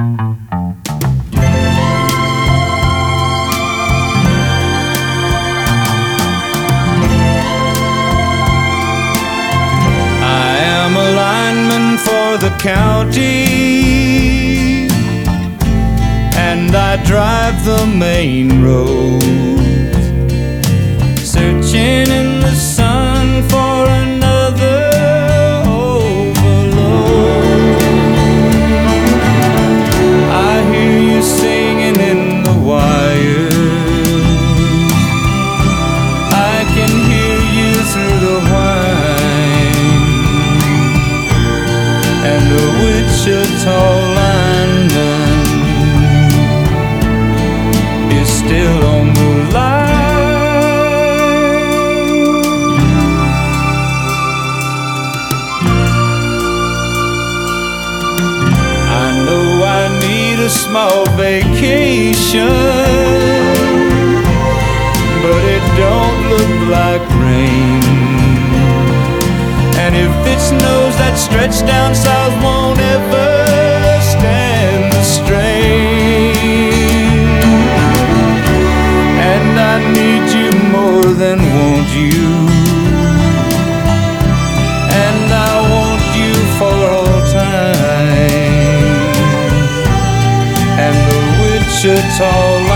For the county, and I drive the main road, searching in the sun for another overload. I hear you singing in the wire, I can hear you through the whine, and the Wichita lineman is still on the line. I know I need a small vacation, but it don't look like rain. And if it snows, that stretch down south won't ever stand the strain. And I need you more than want you, and I want you for all time. And the Wichita